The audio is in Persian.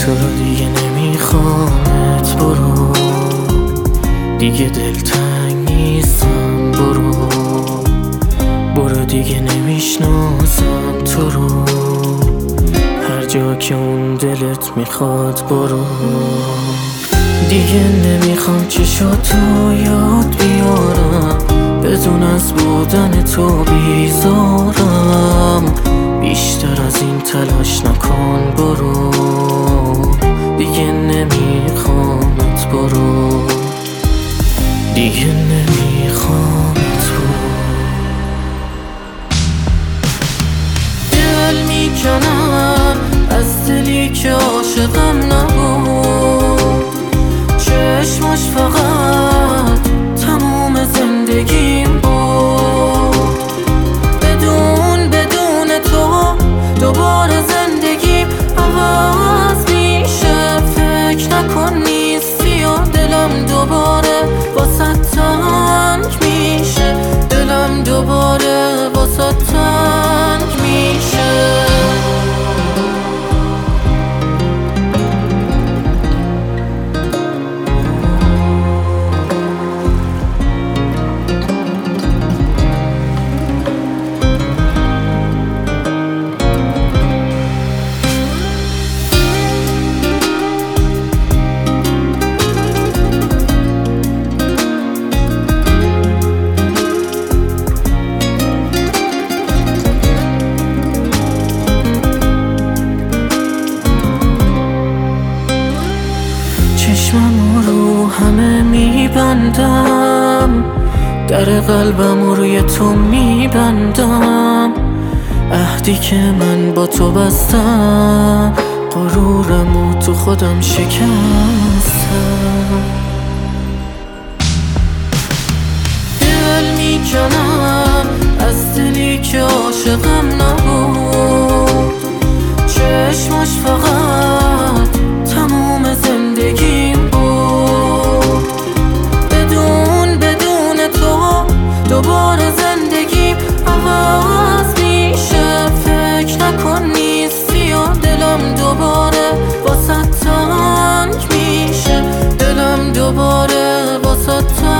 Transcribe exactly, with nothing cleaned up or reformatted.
تو رو دیگه نمیخوامت، برو دیگه دلتنگ نیستم، برو برو دیگه نمیشناسم تو رو، هر جا که اون دلت میخواد برو. دیگه نمیخوام چشاتو یاد بیارم، بدون از بودن تو بیزارم، بیشتر از این تلاش نکن برو، دیگه نمیخوامت، برو دیگه نمیخوامت، برو. دل میکنم از دلی که عاشقم نبود، چشماش فقط تموم زندگیم بود، بدون بدون تو دوباره زندگیم عوض میشه، فکر نکن نیستی و دلم دوباره واسه تنگ میشه، دلم دوباره واسه تنگ میشه. چشمم رو همه میبندم، در قلبم روی تو میبندم، عهدی که من با تو بستم، غرورم رو تو خودم شکستم. دل میکنم از دلی که عاشقم نبود، چشماش فقط تموم زندگیم بود، بدون بدون تو دوباره زندگیم عوض میشه، فکر نکن نیستی و دلم دوباره واسه تنگ میشه، دلم دوباره واسه تنگ